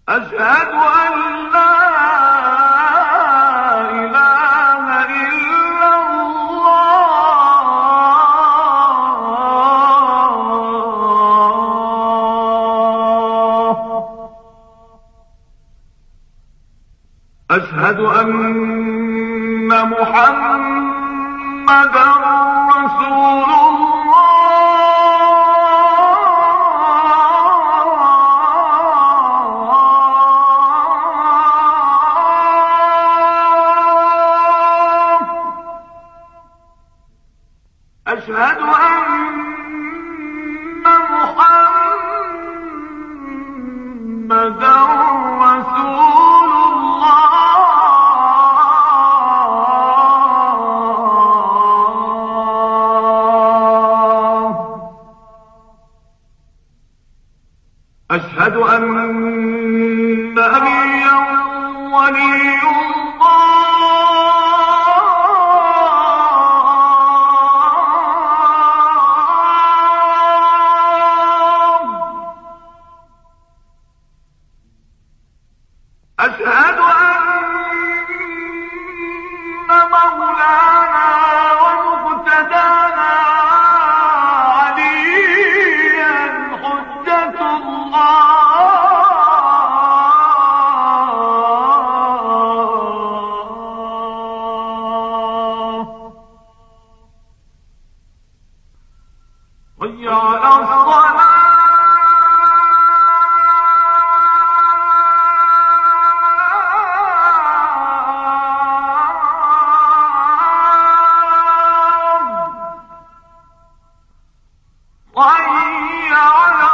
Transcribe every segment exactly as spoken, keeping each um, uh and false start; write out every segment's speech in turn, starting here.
أشهد أن لا إله إلا الله. أشهد أن محمدًا رسول الله. أشهد أن محمدًا رسول الله. أشهد أن نبيًّا ولي أشهد أن مولانا ومقتدانا عليا حجة الله. حي على الصلاة. حي على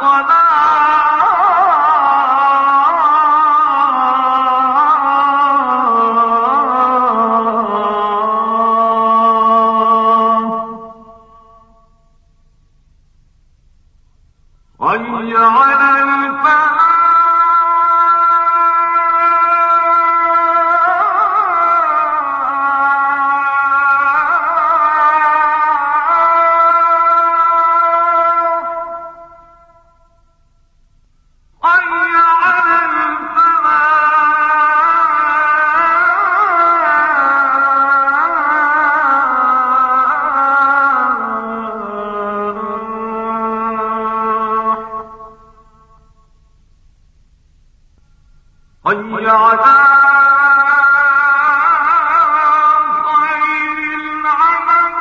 الصلاة. حي على الفلاح. حي على خير العمل.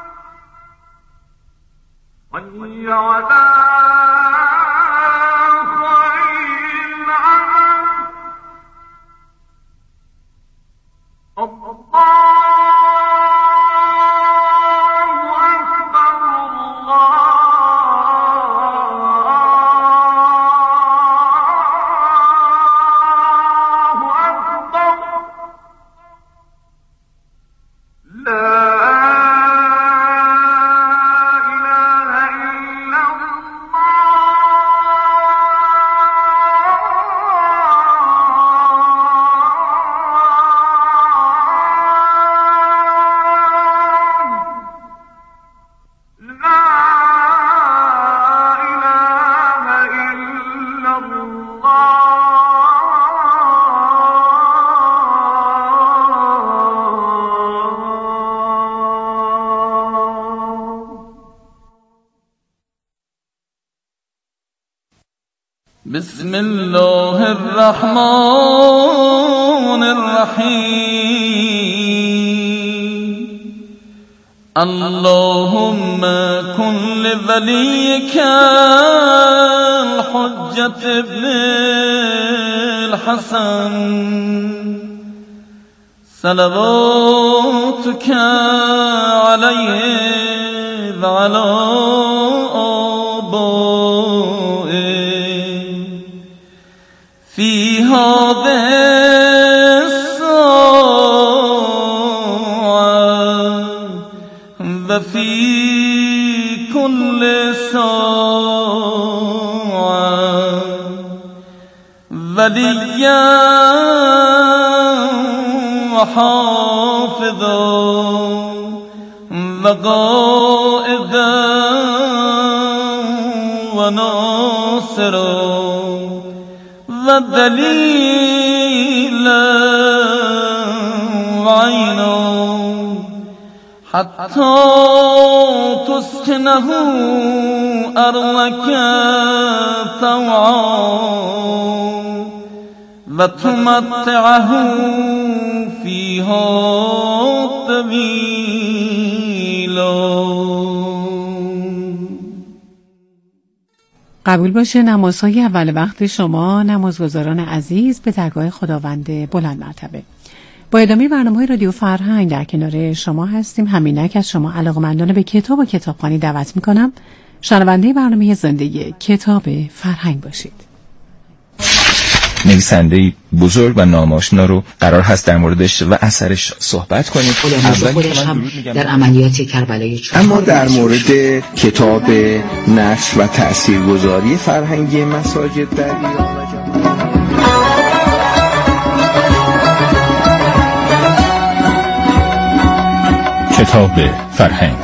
حي على خير العمل. الله أكبر. الله أكبر. لا إله إلا بسم الله الرحمن الرحيم. اللهم كن لوليك الحجة ابن الحسن صلواتك عليه وعلى آبائه في هذه الساعة وفي كل ساعة وليا وحافظا وقائدا وناصرا و دلیل عینا حتی تسکنه ارضک طوعا و تمتعه فیها طویلا. قبول باشه نمازهای اول وقت شما نمازگزاران عزیز به درگاه خداوند بلند مرتبه. با ادامه برنامه‌های رادیو فرهنگ در کنار شما هستیم. همینک از شما علاقه‌مندان به کتاب و کتابخوانی دعوت می‌کنم شنونده برنامه زنده کتاب فرهنگ باشید. نویسنده بزرگ و ناماشنا رو قرار هست در موردش و اثرش صحبت کنیم. اول خودش هم در عملیات کربلای چهار. اما در مورد کتاب نشر و تاثیرگذاری فرهنگی مساجد در ایران و جهان. کتاب فرهنگ.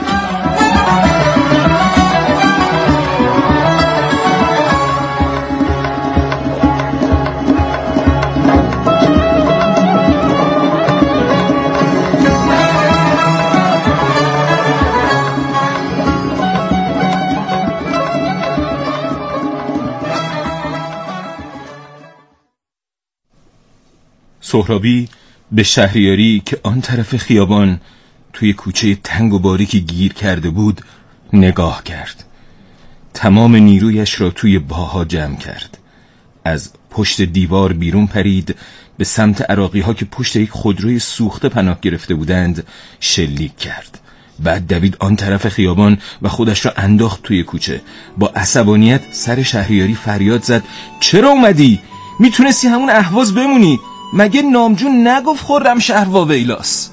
سهرابی به شهریاری که آن طرف خیابان توی کوچه تنگ و باریکی گیر کرده بود نگاه کرد. تمام نیرویش را توی باها جمع کرد. از پشت دیوار بیرون پرید، به سمت عراقی ها که پشت یک خودروی سوخته پناه گرفته بودند شلیک کرد. بعد دوید آن طرف خیابان و خودش را انداخت توی کوچه. با عصبانیت سر شهریاری فریاد زد: چرا اومدی؟ میتونستی همون اهواز بمونی. مگه نامجون نگفت خرم شهر واویلاس؟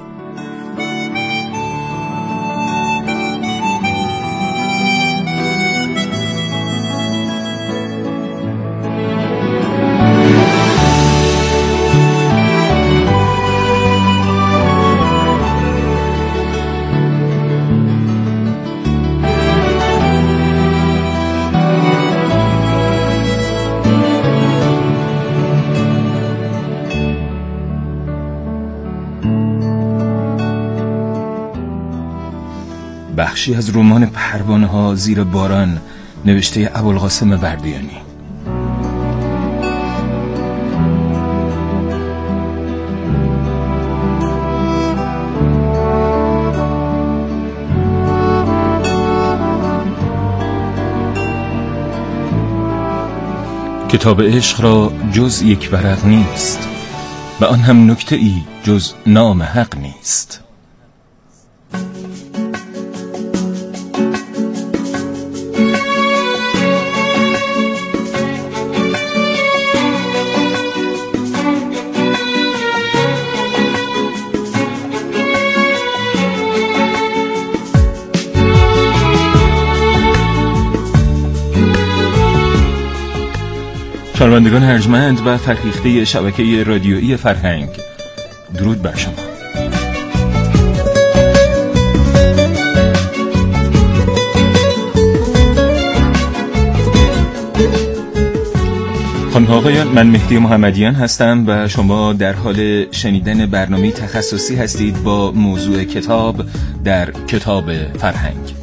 بخشی از رمان پروانه ها زیر باران نوشته ابوالقاسم بردیانی. کتاب عشق را جز یک ورق نیست و آن هم نکته ای جز نام حق نیست. شنوندگان ارجمند و فرهیخته شبکه رادیویی فرهنگ، درود بر شما. خانم و آقایان، من مهدی محمدیان هستم و شما در حال شنیدن برنامه تخصصی هستید با موضوع کتاب در کتاب فرهنگ.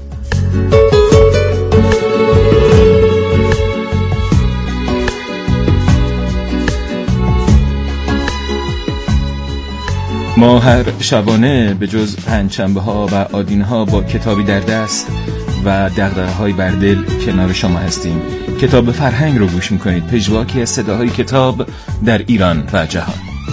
ما هر شبانه به جز پنجشنبه ها و آدینه ها با کتابی در دست و دغدغه های بر دل کنار شما هستیم. کتاب فرهنگ رو گوش میکنید، پژواکی از صداهای کتاب در ایران و جهان.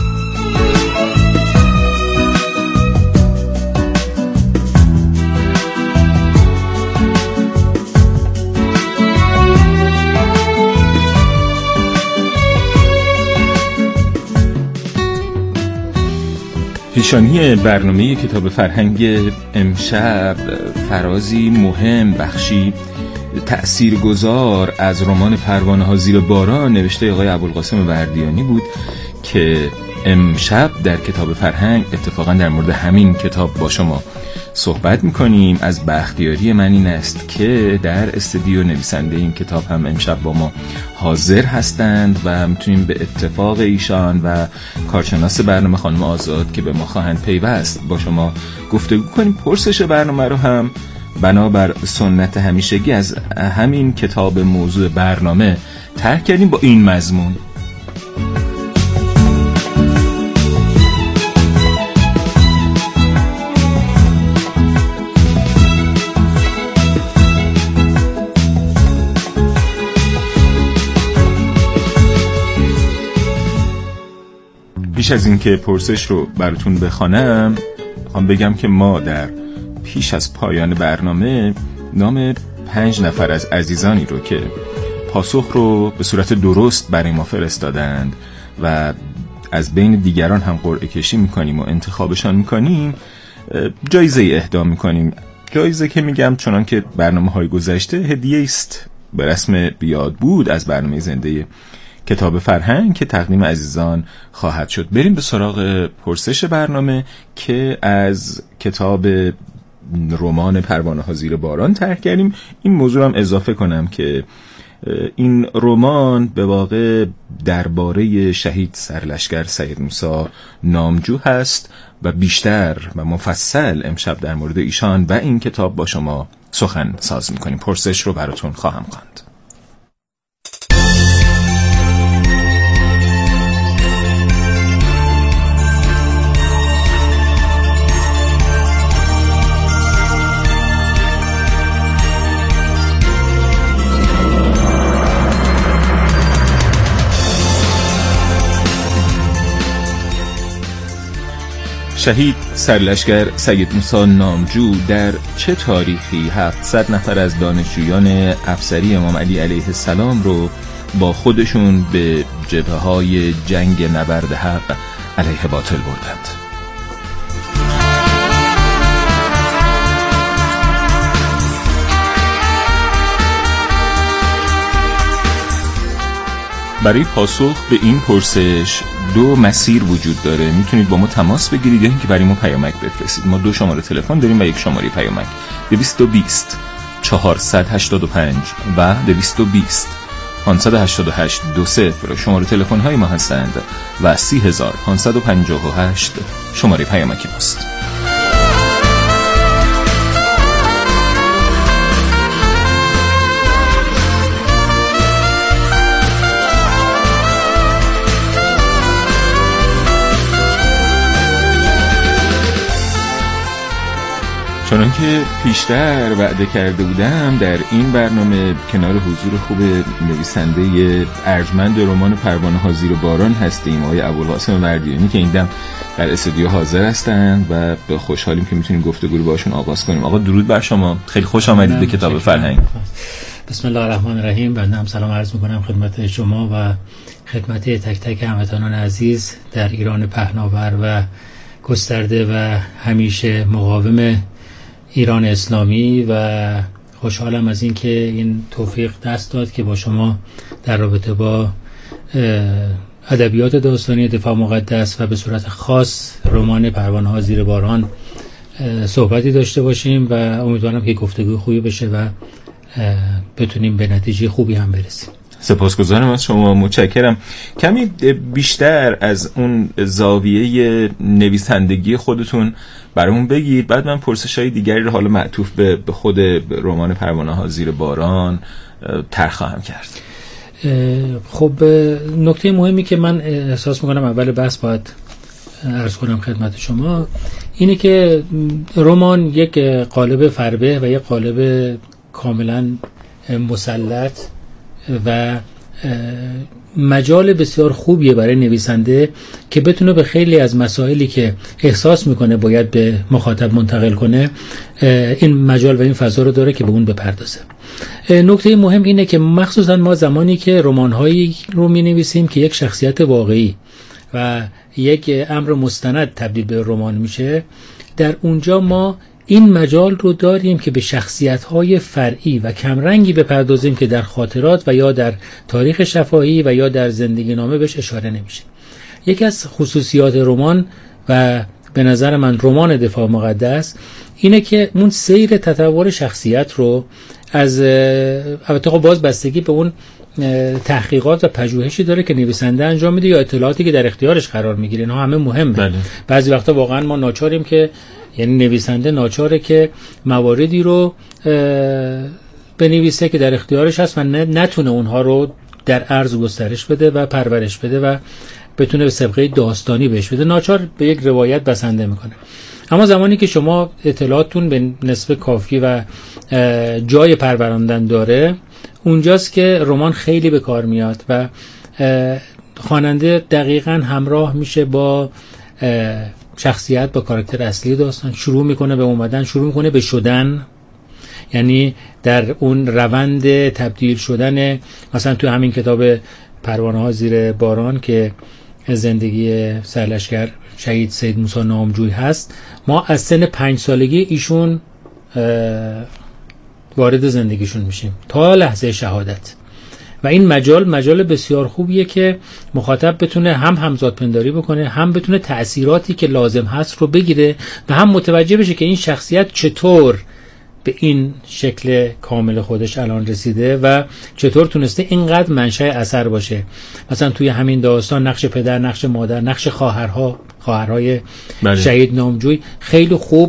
پیشانی برنامه کتاب فرهنگ امشب فرازی مهم، بخشی تأثیرگذار از رمان پروانه ها زیر باران نوشته آقای ابوالقاسم بردیانی بود که امشب در کتاب فرهنگ اتفاقا در مورد همین کتاب با شما صحبت میکنیم. از بختیاری من این است که در استودیو نویسنده این کتاب هم امشب با ما حاضر هستند و میتونیم به اتفاق ایشان و کارشناس برنامه خانم آزاد که به ما خواهند پیوست با شما گفتگو کنیم. پرسش برنامه رو هم بنابر سنت همیشگی از همین کتاب موضوع برنامه طرح کردیم با این مضمون: پیش از این که پرسش رو براتون بخوانم میخوام بگم که ما در پیش از پایان برنامه نام پنج نفر از عزیزانی رو که پاسخ رو به صورت درست برای ما فرستادند و از بین دیگران هم قرعه کشی میکنیم و انتخابشان میکنیم جایزه اهدا میکنیم. جایزه که میگم چنان که برنامه های گذشته هدیه است به رسم بیاد بود از برنامه زنده کتاب فرهنگ که تقدیم عزیزان خواهد شد. بریم به سراغ پرسش برنامه که از کتاب رمان پروانه ها زیر باران طرح کردیم. این موضوع هم اضافه کنم که این رمان به واقع درباره شهید سرلشکر سید موسی نامجو هست و بیشتر و مفصل امشب در مورد ایشان و این کتاب با شما سخن ساز میکنیم. پرسش رو براتون خواهم خواند. شهید سرلشکر سید موسی نامجو در چه تاریخی هفتصد نفر از دانشجویان افسری امام علی علیه السلام رو با خودشون به جبهه‌های جنگ نبرد حق علیه باطل بردند؟ برای پاسخ به این پرسش دو مسیر وجود داره. میتونید با ما تماس بگیرید یا اینکه برای ما پیامک بفرستید. ما دو شماره تلفن داریم و یک شماره پیامک: دویست و بیست چهارصد و هشتاد و پنج و دویست و بیست پانصد و هشتاد و هشت دو صفر شماره تلفن های ما هستند و سی هزار پانصد و پنجاه و هشت شماره پیامک ماست. چون که پیشتر وعده کرده بودم در این برنامه کنار حضور خوب نویسنده ارجمند رمان پروانه ها زیر باران هستیم، آقای ابوالقاسم وردیانی، که این دم در استودیو حاضر هستند و به خوشحالیم که میتونیم گفتگو رو باشون آغاز کنیم. آقا درود بر شما، خیلی خوش آمدید به کتاب فرهنگ. بسم الله الرحمن الرحیم. بنده هم سلام عرض میکنم خدمت شما و خدمت تک تک هموطنان عزیز در ایران پهناور و گسترده و همیشه مقاوم ایران اسلامی، و خوشحالم از این که این توفیق دست داد که با شما در رابطه با ادبیات داستانی دفاع مقدس و به صورت خاص رمان پروانه ها زیر باران صحبتی داشته باشیم و امیدوارم که گفتگو خوبی بشه و بتونیم به نتیجه خوبی هم برسیم. سپاسگزارم از شما، متشکرم. کمی بیشتر از اون زاویه نویسندگی خودتون برامون بگید، بعد من پرسش‌های دیگری رو حالا معطوف به خود رمان پروانه ها زیر باران طرح خواهم کرد. خب نکته مهمی که من احساس میکنم اول بحث باید عرض کنم خدمت شما اینه که رمان یک قالب فربه و یک قالب کاملا مسلط و مجال بسیار خوبیه برای نویسنده که بتونه به خیلی از مسائلی که احساس میکنه باید به مخاطب منتقل کنه این مجال و این فضا رو داره که به اون بپردازه. نکته مهم اینه که مخصوصا ما زمانی که رمان‌هایی رو می‌نویسیم که یک شخصیت واقعی و یک امر مستند تبدیل به رمان میشه، در اونجا ما این مجال رو داریم که به شخصیت‌های فرعی و کمرنگی بپردازیم که در خاطرات و یا در تاریخ شفاهی و یا در زندگی نامه بهش اشاره نمیشه. یکی از خصوصیات رمان و به نظر من رمان دفاع مقدس اینه که اون سیر تطور شخصیت رو از البته خب باز بستگی به اون تحقیقات و پژوهشی داره که نویسنده انجام میده یا اطلاعاتی که در اختیارش قرار میگیره، اینها همه مهمه. بله. بعضی وقتا واقعا ما ناچاریم که یعنی نویسنده ناچاره که مواردی رو بنویسه که در اختیارش هست و نتونه اونها رو در عرض گسترش بده و پرورش بده و بتونه به سابقه داستانی بهش بده، ناچار به یک روایت بسنده میکنه. اما زمانی که شما اطلاعاتتون به نسبت کافی و جای پروراندن داره، اونجاست که رمان خیلی به کار میاد و خواننده دقیقاً همراه میشه با شخصیت، با کاراکتر اصلی داستان، شروع میکنه به اومدن، شروع میکنه به شدن، یعنی در اون روند تبدیل شدن. مثلا تو همین کتاب پروانه ها زیر باران که زندگی سرلشکر شهید سید موسی نامجوی هست، ما از سن پنج سالگی ایشون وارد زندگیشون میشیم تا لحظه شهادت و این مجال مجال بسیار خوبیه که مخاطب بتونه هم همزاد پنداری بکنه، هم بتونه تأثیراتی که لازم هست رو بگیره و هم متوجه بشه که این شخصیت چطور به این شکل کامل خودش الان رسیده و چطور تونسته اینقدر منشأ اثر باشه. مثلا توی همین داستان نقش پدر، نقش مادر، نقش خواهرها، خواهرهای بله. شهید نامجوی خیلی خوب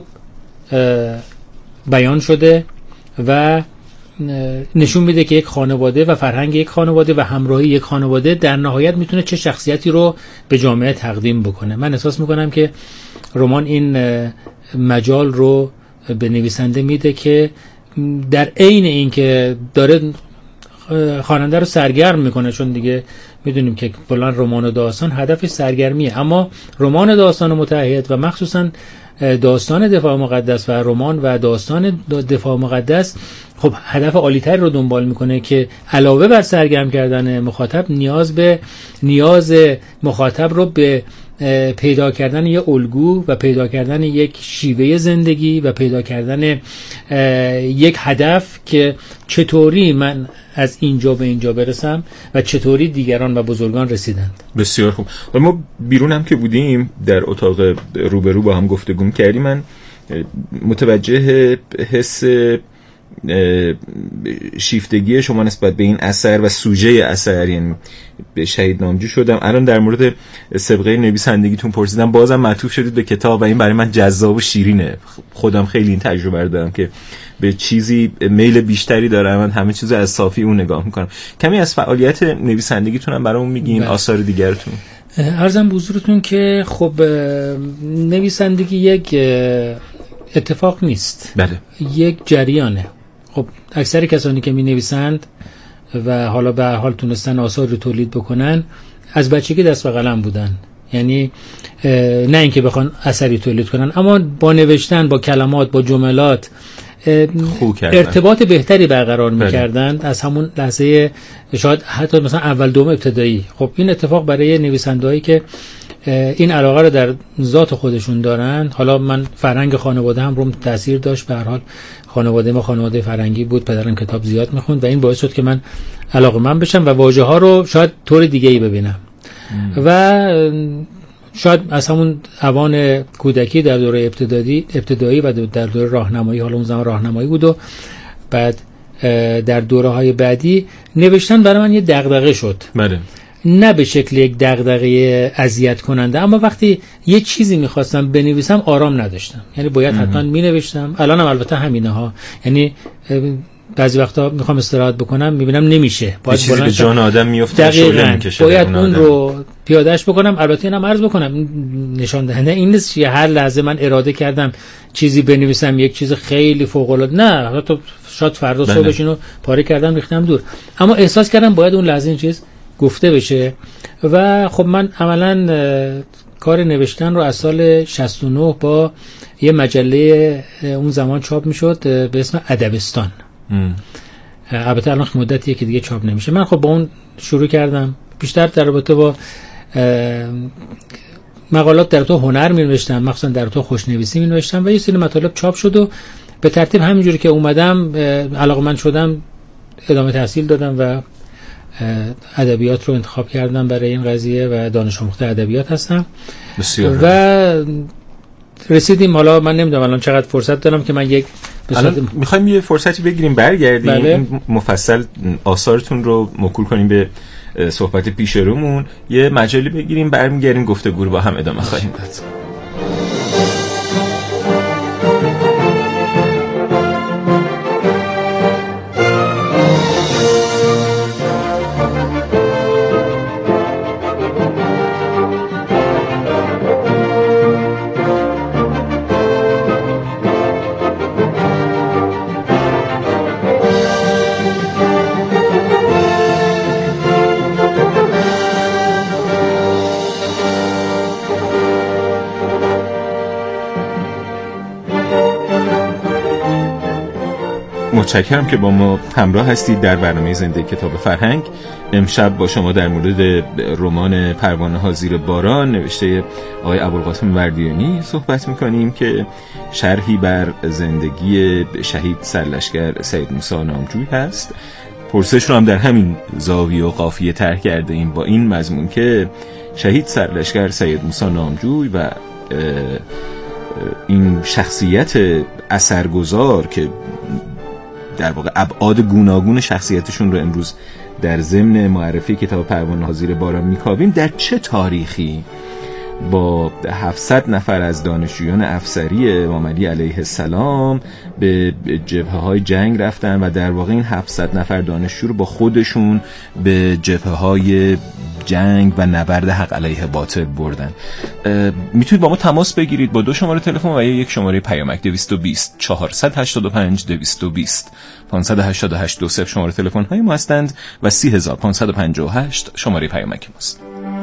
بیان شده و نشون میده که یک خانواده و فرهنگ یک خانواده و همراهی یک خانواده در نهایت میتونه چه شخصیتی رو به جامعه تقدیم بکنه. من احساس میکنم که رمان این مجال رو به نویسنده میده که در عین این که داره خواننده رو سرگرم میکنه، چون دیگه میدونیم که فلان رمان و داستان هدفش سرگرمیه، اما رمان داستان متحد و مخصوصا داستان دفاع مقدس و رمان و داستان دفاع مقدس خب هدف عالی‌تر رو دنبال میکنه که علاوه بر سرگرم کردن مخاطب، نیاز به نیاز مخاطب رو به پیدا کردن یک الگو و پیدا کردن یک شیوه زندگی و پیدا کردن یک هدف که چطوری من از اینجا به اینجا برسم و چطوری دیگران و بزرگان رسیدند. بسیار خوب. و ما بیرون هم که بودیم در اتاق روبرو با هم گفتگو کردیم، من متوجه حس شیفتگی شما نسبت به این اثر و سوژه اثر یعنی به شهید نامجو شدم. الان در مورد سابقه نویسندگیتون پرسیدم، بازم معطوف شدید به کتاب و این برای من جذاب و شیرینه. خودم خیلی این تجربه رو دارم که به چیزی میل بیشتری دارم، من همه چیزو از صافی اون نگاه میکنم. کمی از فعالیت نویسندگیتون هم برامون میگین، آثار دیگرتون؟ عرضم به حضورتون که خب نویسندگی یک اتفاق نیست، بله، یک جریانه. خب اکثر کسانی که می نویسند و حالا به هر حال تونستن آثار رو تولید بکنن، از بچگی دست به قلم بودن، یعنی نه اینکه بخوان اثری تولید کنن، اما با نوشتن، با کلمات، با جملات ارتباط بهتری برقرار می‌کردند از همون لحظه، شاید حتی مثلا اول دوم ابتدایی. خب این اتفاق برای نویسندهایی که این علاقه رو در ذات خودشون دارن، حالا من فرهنگ خانواده هم روم تاثیر داشت، به هر حال خانواده ما خانواده فرهنگی بود، پدرم کتاب زیاد میخوند و این باعث شد که من علاقه‌مند بشم و واژه ها رو شاید طور دیگه‌ای ببینم ام. و شاید از همون اوان کودکی در دوره ابتدایی ابتدایی و در دوره راهنمایی، حالا اون زمان راهنمایی بود و بعد در دوره‌های بعدی نوشتن برای من یه دغدغه شد. بله. نه به شکل یک دغدغه اذیت کننده، اما وقتی یه چیزی می‌خواستم بنویسم آرام نداشتم، یعنی باید حتما می‌نوشتم. الانم البته همینه ها، یعنی بعضی وقتا میخوام استراحت بکنم میبینم نمیشه، باید چیزی به جان آدم میفته، شعله میکشه، باید اون رو پیادهش بکنم. البته اینم عرض بکنم نشان دهنده این نیست که هر لحظه من اراده کردم چیزی بنویسم یک چیز خیلی فوق العاده، نه، حتی شاید فردا صبحش اینو پاره کردم ریختم دور، اما احساس کردم باید اون لحظه این چیز گفته بشه. و خب من عملاً کار نوشتن رو از سال شصت و نه با یه مجله اون زمان چاپ میشد به اسم ادبستان، البته الان مدتیه که دیگه چاپ نمیشه، من خب با اون شروع کردم. بیشتر در رابطه با مقالات در تو هنر می نوشتم، مخصوصا در تو خوشنویسی می نوشتم و یه سری مطالب چاپ شد و به ترتیب همینجوری که اومدم علاقه‌مند شدم، ادامه تحصیل دادم و ادبیات رو انتخاب کردم برای این قضیه و دانش آموخته ادبیات هستم. بسیار. و رسیدیم، حالا من نمیدونم الان چقدر فرصت دارم که من یک الان میخوایم یه فرصتی بگیریم برگردیم. بله. این مفصل آثارتون رو موکول کنیم به صحبت پیش رومون، یه مجالی بگیریم برمیگردیم گفتگو رو با هم ادامه خواهیم داد. متشکرم که با ما همراه هستید در برنامه زنده کتاب فرهنگ. امشب با شما در مورد رمان پروانه ها زیر باران نوشته آقای ابوالقاسم وردیانی صحبت میکنیم که شرحی بر زندگی شهید سرلشکر سید موسی نامجوی هست. پرسش رو هم در همین زاویه و قافیه طرح کرده ایم با این مضمون که شهید سرلشکر سید موسی نامجوی و این شخصیت اثرگذار که در واقع ابعاد گوناگون شخصیتشون رو امروز در ضمن معرفی کتاب پروانه ها زیر باران میکاویم، در چه تاریخی با هفتصد نفر از دانشجویان افسری امام علی علیه السلام به جبهه‌های جنگ رفتن و در واقع این هفتصد نفر دانشجو رو با خودشون به جبهه‌های جنگ و نبرد حق علیه باطل بردن. میتونید با ما تماس بگیرید با دو شماره تلفن و یک شماره پیامک دویست و بیست چهارصد و هشتاد و پنج دویست و بیست پانصد و هشتاد و هشت دو صفر شماره تلفن های ما هستند و سی هزار پانصد و پنجاه و هشت شماره پیامک ماست.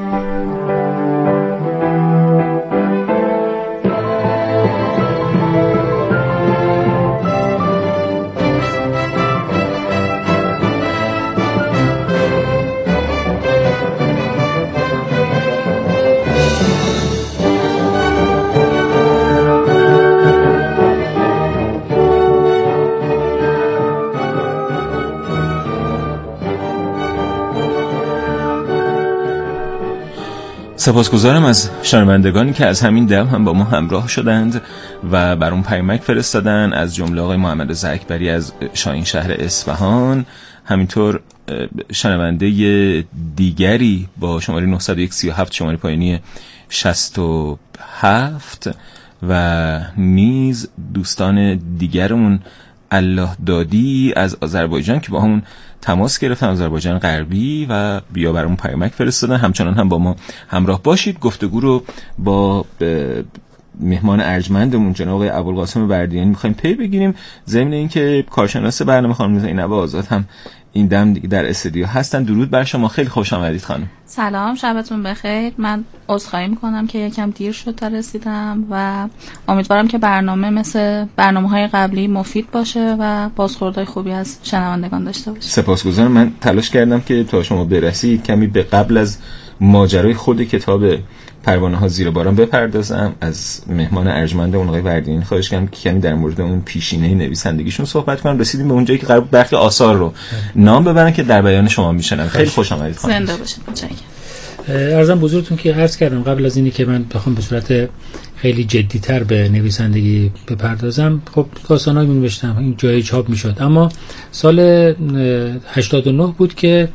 سپاسگزارم از شنوندگانی که از همین دم هم با ما همراه شدند و برام پیامک فرستادن، از جمله آقای محمد رضا اکبری از شاهین شهر اصفهان، همینطور شنونده دیگری با شماره نهصد و یک سی و هفت شماره پایانی شصت و هفت و نیز دوستان دیگرمون الله دادی از آذربایجان که با همون تماس گرفتن، آذربایجان غربی، و بیا برامون پیامک فرستادن. همچنان هم با ما همراه باشید. گفتگو رو با مهمان ارجمندمون جناب آقای ابوالقاسم وردیانی می‌خوایم پی بگیریم، ضمن اینکه کارشناس برنامه خانم زینب آزاد هم این دم در استودیو هستن. درود بر شما، خیلی خوش آمدید خانم. سلام، شبتون بخیر. من عذرخواهی میکنم که یکم دیر شد تا رسیدم و امیدوارم که برنامه مثل برنامه‌های قبلی مفید باشه و بازخوردهای خوبی از شنوندگان داشته باشه. سپاسگزارم. من تلاش کردم که تا شما برسید کمی به قبل از ماجرای خود کتاب پروانه ها زیر باران بپردازم. از مهمان ارجمندمون آقای وردیانی خواهش کردم که کمی در مورد اون پیشینه نویسندگیشون صحبت کنم. رسیدیم به اونجایی که قرار بود برخی آثار رو نام ببرن که در بیان شما میشنن. خیلی خوش آمدید خانم. زنده باشید. متشکرم. عرضم بزرگتون که عرض کردم قبل از اینی که من بخوام به صورت خیلی جدی‌تر به نویسندگی بپردازم، خب داستانایی می‌نوشتم، این جای چاپ می‌شد، اما سال هشتاد و نه بود که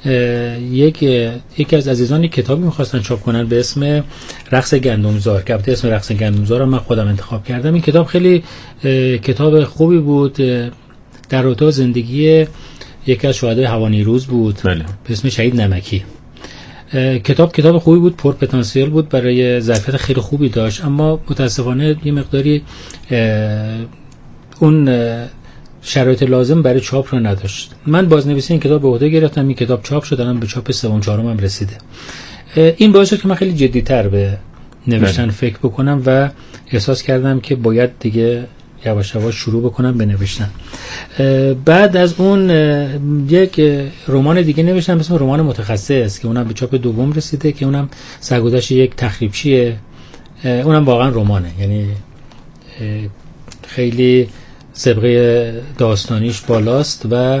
یک یکی از عزیزان کتابی می‌خواستن چاپ کنن به اسم رقص گندمزار، که البته اسم رقص گندمزار رو من خودم انتخاب کردم. این کتاب خیلی کتاب خوبی بود، در رابطه زندگی یکی از شهدای هوانیروز بود. بله. به اسم شهید نمکی. کتاب کتاب خوبی بود، پر پتانسیل بود، برای ظرفیت خیلی خوبی داشت، اما متاسفانه یه مقداری اون شرایط لازم برای چاپ رو نداشت. من بازنویسی این کتاب به عهده گرفتم، این کتاب چاپ شد، الان به چاپ سوم چهارم هم رسیده. این باعث شد که من خیلی جدی‌تر به نوشتن بله. فکر بکنم و احساس کردم که باید دیگه یواش یواش شروع بکنم به نوشتن. بعد از اون یک رمان دیگه نوشتم به اسم رمان متخصص که اونم به چاپ دوم رسیده، که اونم سرگذشت یک تخریبچیه، اونم واقعا رمانه، یعنی خیلی سابقه داستانیش بالاست و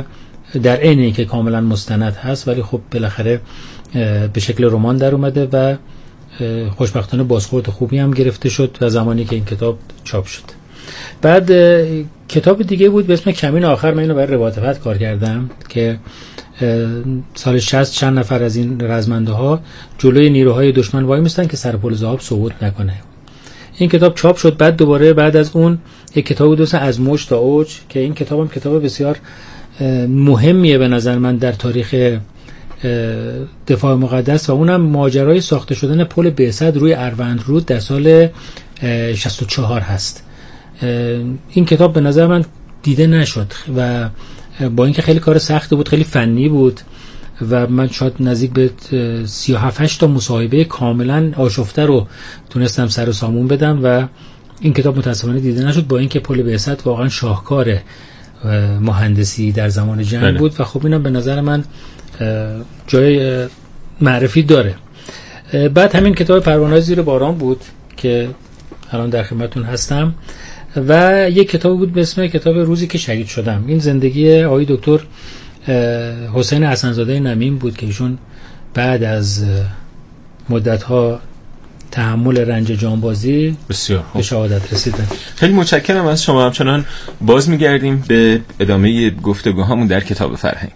در عین اینکه کاملا مستند هست، ولی خب بالاخره به شکل رمان در اومده و خوشبختانه بازخورد خوبی هم گرفته شد و زمانی که این کتاب چاپ شد. بعد کتاب دیگه بود به اسم کمین آخر، من اینو برای روایت فتح کار کردم که سال شصت چند نفر از این رزمنده ها جلوی نیروهای دشمن وای میستن که سر پل ذهب سقوط نکنه. این کتاب چاپ شد. بعد دوباره بعد از اون یک کتاب بود مثلا از موج تا اوج که این کتابم کتاب بسیار مهمیه به نظر من در تاریخ دفاع مقدس و اونم ماجرای ساخته شدن پل بعثت روی اروندرود در سال شصت و چهار هست. این کتاب به نظر من دیده نشد و با اینکه خیلی کار سختی بود، خیلی فنی بود و من شاید نزدیک به سی و هفت تا مصاحبه کاملا آشفته رو تونستم سر و سامون بدم و این کتاب متاسفانه دیده نشد، با اینکه پل بعثت واقعا شاهکار مهندسی در زمان جنگ بله. بود و خب اینم به نظر من جای معرفی داره. بعد همین کتاب پروانه‌های زیر باران بود که الان در خدمتتون هستم و یک کتاب بود به اسم کتاب روزی که شهید شدم. این زندگی آقای دکتر حسین حسن‌زاده نمیم بود که ایشون بعد از مدت‌ها تحمل رنج جانبازی بسیار به شهادت رسیدن. خیلی متشکرم از شما. همچنان باز می‌گردیم به ادامه گفتگوهامون در کتاب فرهنگ.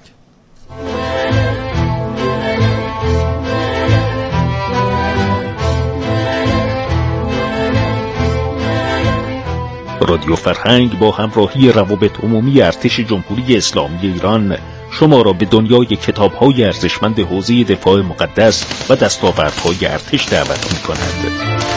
رادیو فرهنگ با همراهی روابط عمومی ارتش جمهوری اسلامی ایران شما را به دنیای کتاب‌های ارزشمند حوزه دفاع مقدس و دستاوردهای ارتش دعوت می‌کند.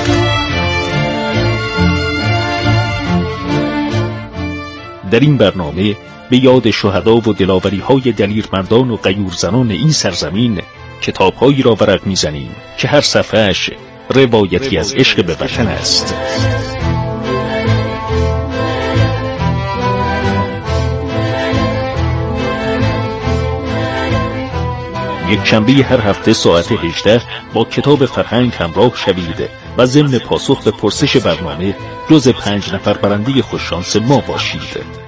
در این برنامه به یاد شهدا و دلاوری‌های دلیرمردان و غیورزنان این سرزمین کتاب‌هایی را ورق می‌زنیم که هر صفحه‌اش روایتی از عشق به وطن است. یک شنبه هر هفته ساعت هجده با کتاب فرهنگ همراه شوید و ضمن پاسخ به پرسش برنامه جز پنج نفر برنده خوششانس ما باشید.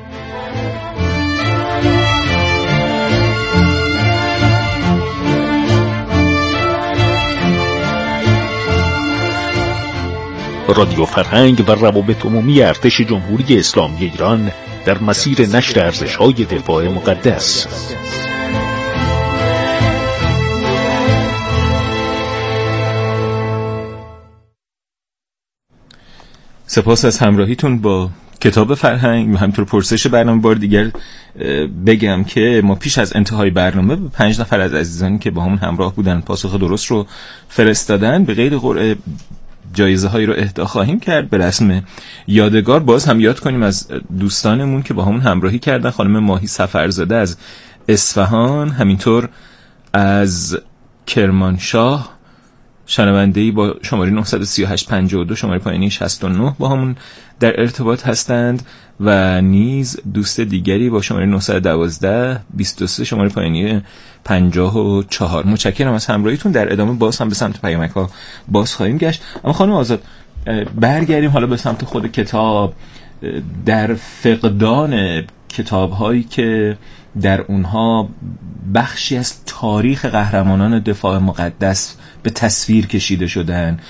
رادیو فرهنگ و روابط عمومی ارتش جمهوری اسلامی ایران در مسیر نشر ارزش‌های دفاع مقدس. سپاس از همراهیتون با کتاب فرهنگ و همینطور پرسش برنامه. بار دیگر بگم که ما پیش از انتهای برنامه به پنج نفر از عزیزانی که با همون همراه بودن پاسخ درست رو فرستادن به غیر قرعه جایزه هایی رو اهدا خواهیم کرد. به رسم یادگار باز هم یاد کنیم از دوستانمون که با همون همراهی کردن. خانم ماهی سفرزاده از اصفهان، همینطور از کرمانشاه شنونده‌ای با شماره نه سه هشت پنج دو شماره پایینی شصت و نه با همون در ارتباط هستند و نیز دوست دیگری با شماره نه یک دو بیست و سه شماره پایینی پنجاه و چهار. متشکرم از همراهیتون. در ادامه باز هم به سمت پیامک‌ها باز خواهیم گشت. اما خانم آزاد برگردیم حالا به سمت خود کتاب. در فقدان کتاب‌هایی که در اونها بخشی از تاریخ قهرمانان دفاع مقدس به تصویر کشیده شدن،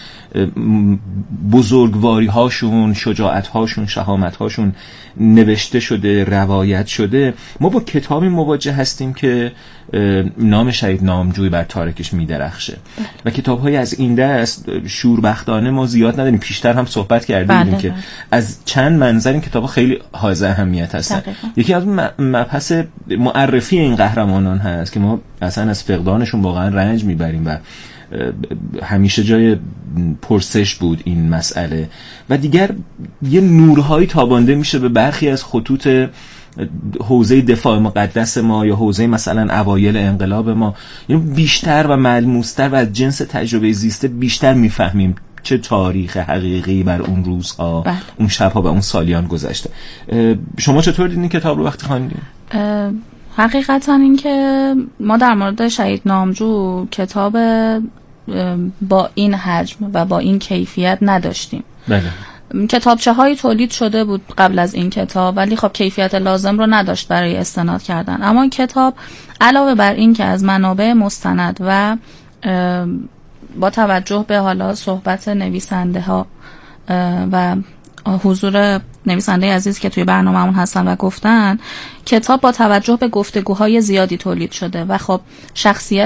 بزرگواری هاشون، شجاعت هاشون، شهامت هاشون نوشته شده، روایت شده، ما با کتابی مواجه هستیم که نام شهید نامجوی بر تارکش میدرخشه و کتاب های از این دست شوربختانه ما زیاد نداریم. پیشتر هم صحبت کردیم که از چند منظر این کتاب ها خیلی حائز اهمیت هستن. یکی از مبحث معرفی این قهرمانان هست که ما اصلا از فقدانشون واقعا رنج میبریم و همیشه جای پرسش بود این مسئله. و دیگر یه نورهایی تابانده میشه به برخی از خطوط حوزه دفاع مقدس ما یا حوزه مثلا اوایل انقلاب ما، یعنی بیشتر و ملموستر و از جنس تجربه زیسته بیشتر میفهمیم چه تاریخ حقیقی بر اون روزها، بله. اون شبها و اون سالیان گذشته. شما چطور دیدین کتاب رو وقتی خواندین؟ حقیقتا این که ما در مورد شهید نامجو کتاب با این حجم و با این کیفیت نداشتیم. بله. کتابچه هایی تولید شده بود قبل از این کتاب، ولی خب کیفیت لازم رو نداشت برای استناد کردن. اما کتاب علاوه بر این که از منابع مستند و با توجه به حالا صحبت نویسنده ها و حضور نویسنده عزیز که توی برنامه‌مون هستن و گفتن، کتاب با توجه به گفتگوهای زیادی تولید شده و خب شخصیت